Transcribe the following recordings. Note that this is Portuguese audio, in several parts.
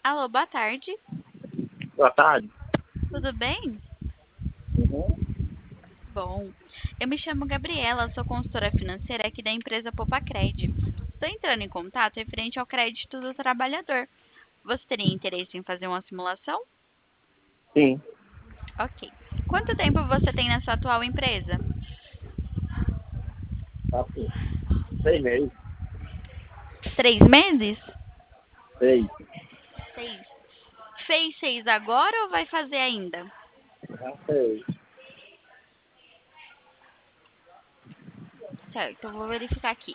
Alô, boa tarde. Boa tarde. Tudo bem? Uhum. Bom, eu me chamo Gabriela, sou consultora financeira aqui da empresa Popacred. Estou entrando em contato referente ao crédito do trabalhador. Você teria interesse em fazer uma simulação? Sim. Ok. Quanto tempo você tem na sua atual empresa? Tá sim. 6 meses. 3 meses? 6. 6. Fez 6 agora ou vai fazer ainda? Já sei. Certo, eu vou verificar aqui.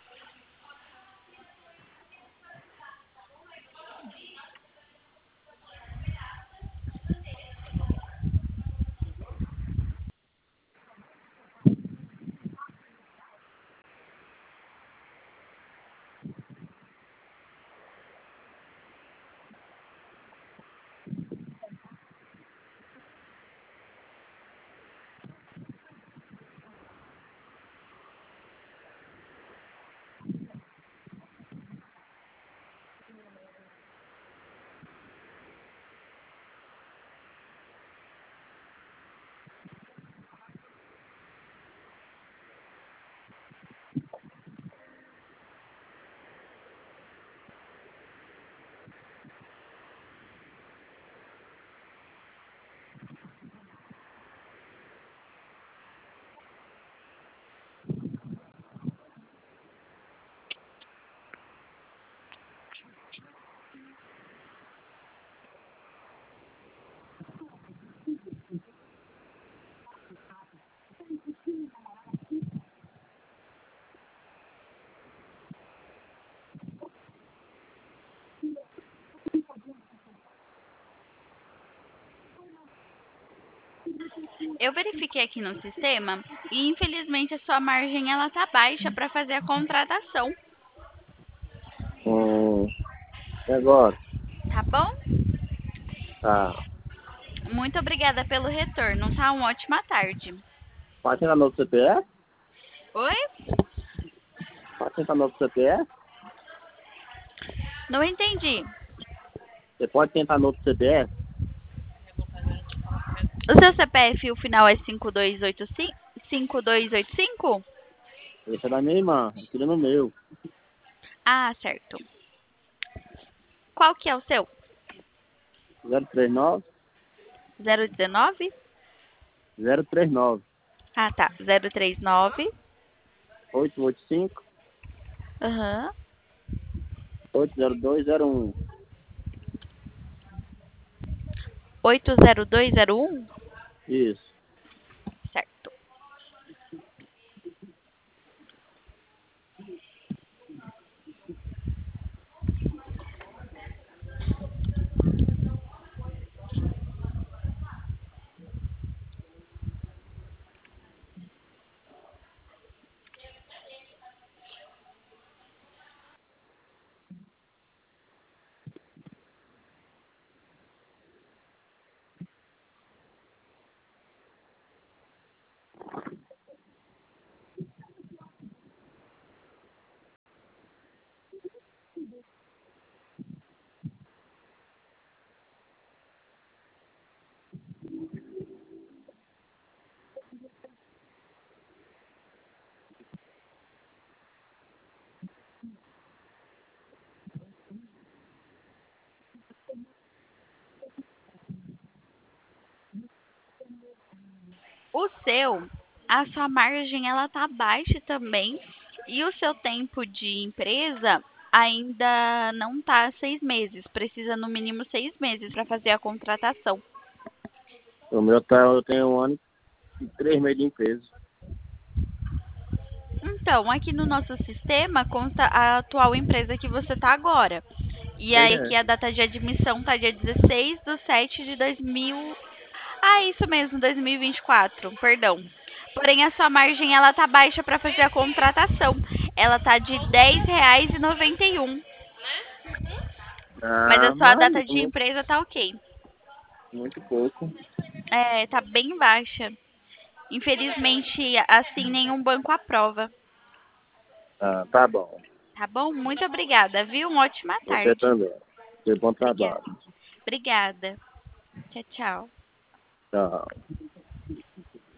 Eu verifiquei aqui no sistema e infelizmente a sua margem ela tá baixa para fazer a contratação, Hum. E agora? tá bom? Tá. Muito obrigada pelo retorno, tá? Uma ótima tarde. Pode tentar novo CPF? Oi? Pode tentar novo CPF? Não entendi. Você pode tentar novo CPF? O seu CPF, o final é 5285? 5285? Esse é da minha irmã. Eu queria no meu. Ah, certo. Qual que é o seu? 039 019? 039 Ah, tá. 039. 885 Aham. 80201. 80201? Isso. Certo. O seu, a sua margem ela tá baixa também e o seu tempo de empresa ainda não tá 6 meses. Precisa no mínimo 6 meses para fazer a contratação. O meu tá, eu tenho 1 ano e 3 meses de empresa. Então, aqui no nosso sistema consta a atual empresa que você tá agora. E Sei aí que é. a data de admissão tá dia 16/7/2000. Ah, isso mesmo, 2024, perdão. Porém, a sua margem ela tá baixa para fazer a contratação. Ela tá de R$ 10,91. Mas a Ah, sua mas data de muito, empresa tá ok. muito pouco. É, tá bem baixa. Infelizmente, assim, nenhum banco aprova. Ah, tá bom. Tá bom? Muito obrigada, viu? Uma ótima Você tarde. também. Bom Obrigada. trabalho. Obrigada. Tchau, tchau. Tchau.